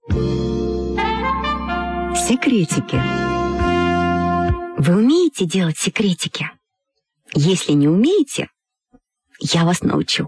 Секретики. Вы умеете делать секретики? Если не умеете, я вас научу.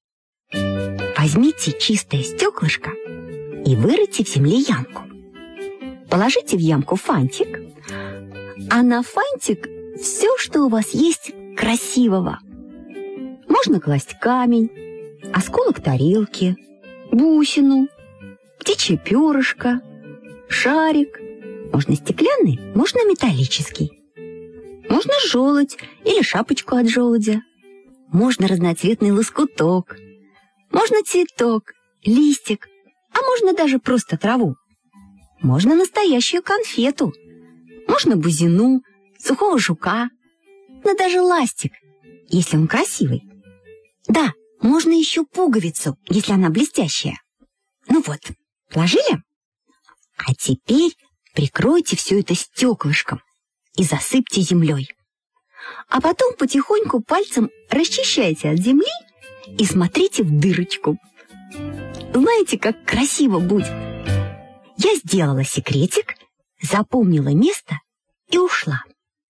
Возьмите чистое стеклышко и вырыйте в земле ямку. Положите в ямку фантик, а на фантик все, что у вас есть красивого. Можно класть камень, осколок тарелки, бусину, птичье перышко, шарик. Можно стеклянный, можно металлический. Можно желудь или шапочку от желудя. Можно разноцветный лоскуток. Можно цветок, листик, а можно даже просто траву. Можно настоящую конфету. Можно бузину, сухого жука, но даже ластик, если он красивый. Да, можно еще пуговицу, если она блестящая. Ну вот, положили? А теперь прикройте все это стеклышком и засыпьте землей. А потом потихоньку пальцем расчищайте от земли и смотрите в дырочку. Знаете, как красиво будет? Я сделала секретик, запомнила место и ушла.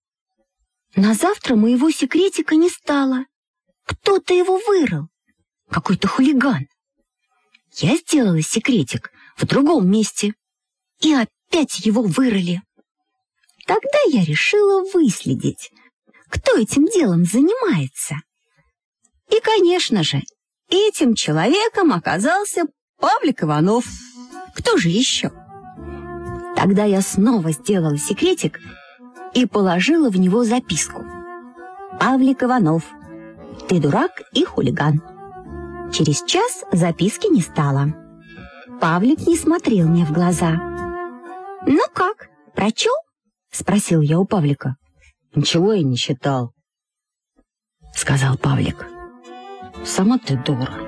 На завтра моего секретика не стало. Кто-то его вырыл. Какой-то хулиган. Я сделала секретик в другом месте. И опять его вырыли. Тогда я решила выследить, кто этим делом занимается. И, конечно же, этим человеком оказался Павлик Иванов. Кто же еще? Тогда я снова сделала секретик и положила в него записку. Павлик Иванов, ты дурак и хулиган. Через час записки не стало. Павлик не смотрел мне в глаза. «Ну как, прочел?» — спросил я у Павлика. «Ничего я не читал», — сказал Павлик. «Сама ты дура».